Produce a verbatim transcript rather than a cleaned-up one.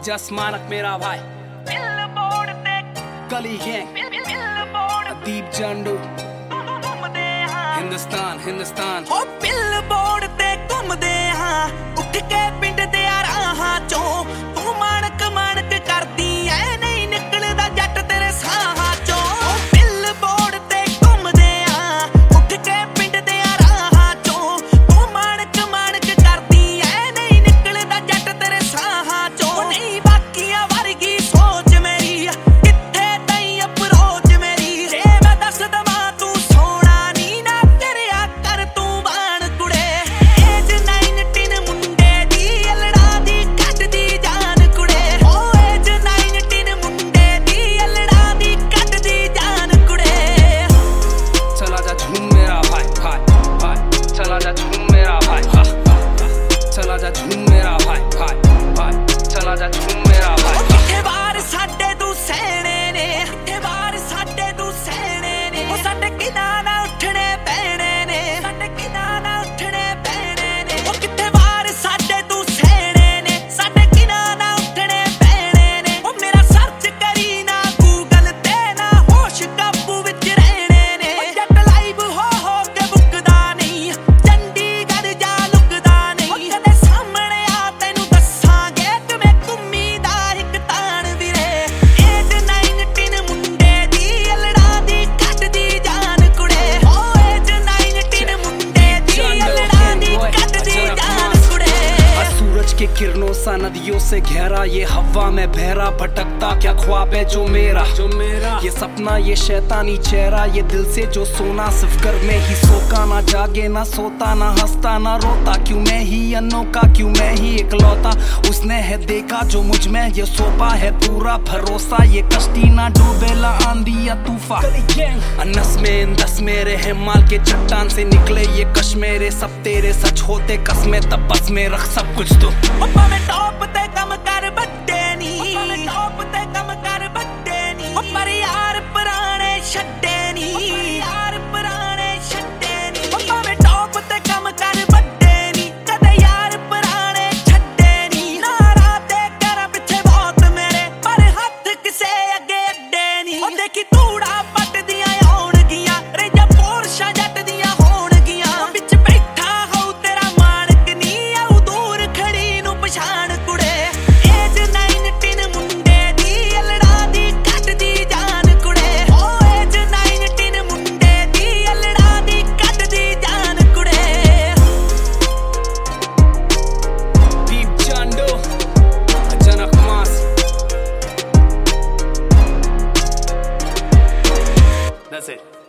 जस मानक मेरा भाई गली गैंग दीप जंडू हिंदुस्तान हिंदुस्तान ओ बिल बोर्ड ते घुमदे हां उठ के पिंड दे राहां चों तू मानक मानक करदी ऐ नहीं निकलदा जट तेरे साहां चों ओ बिल बोर्ड ते घुमदे हां उठ के पिंड दे राहां चों तू मानक मानक करदी ऐ नहीं निकलदा जट तेरे साहां चों नहीं बाकियां वर्गी सोच मेरी किथे तई अप्रोच मेरी जे मैं दस दवां तू सोना नी ना करिया कर तू बाण कुड़े एज नाइनटीन मुंडे दी अलड़ा दी कटदी जान कुड़े ओ एज नाइनटीन मुंडे दी अलड़ा दी कटदी जान कुड़े चला जा झूम मेरा भाई भाई भाई चला जा झूम मेरा भाई हा, हा, हा। चला जा झूम मेरा भाई भाई भाई चला जा झूम मेरा भाई किथे बार साडे तू सहणे ने किथे बार साडे तू सहणे ने ओ साडे किना ना उठणे पैणे ने साडे किना ना उठणे पैणे ने ओ किथे बार साडे तू सहणे ने साडे किना ना उठणे पैणे ने ओ मेरा सर्च करी ना गूगल ते ना होश काबू विच रहणे ने ओ जट लाइव हो हो के बुकदा नहीं चंडीगढ़ जा लुकदा नहीं ओ कदे सामने आ तैनू दसांगे किवें घुम्मी दा इक ताण ਵੀਰੇ एज नाइनटीन मुंडे दी अलड़ा दी कटदी जान कुड़े ओ एज नाइनटीन मुंडे दी अलड़ा दी कटदी जान कुड़े सूरज के किरणों सा नदियों से गहरा ये हवा में बहरा भटकता क्या ख्वाब है जो मेरा जो मेरा ये सपना ये शैतानी चेहरा ये दिल से जो सोना सिर्फ घर में ही सोका ना जागे ना सोता ना हंसता ना रोता क्यों मैं ही अनोखा क्यों मैं ही इकलौता उसने है देखा जो मुझ में ये सोपा है पूरा भरोसा ये कश्ती ना डूबेला आंधी या तूफान नस में दस मेरे है माल के चट्टान से निकले ये कश मेरे सब तेरे सच होते कसमें तब बस में रख सब कुछ तो ओ भाਵੇਂ टॉप ते कम कर बड्डे नी भाਵੇਂ टॉप ते कम कर बड्डे नी ओ पर यार पुराने छड्डे नी यार पुराने छड्डे नी ओ भाਵੇਂ टॉप ते कम कर बड्डे नी कदे यार पुराने छड्डे नी नारा ते कर पिछे बहुत मेरे पर हथ किसे अगे अड्डे नी ओ देखी तूड़ा पटदियां आउणगियां रेजा पोरशा जट दियां होणगियां विच बैठा हो तेरा मानक नी आऊ दूर खड़ी नू पछाण कुड़े एज नाइनटीन मुंडे दी अलड़ा दी कटदी जान कुड़े ओ एज नाइनटीन मुंडे दी अलड़ा दी कटदी जान कुड़े दीप जंडू जनक मास That's it.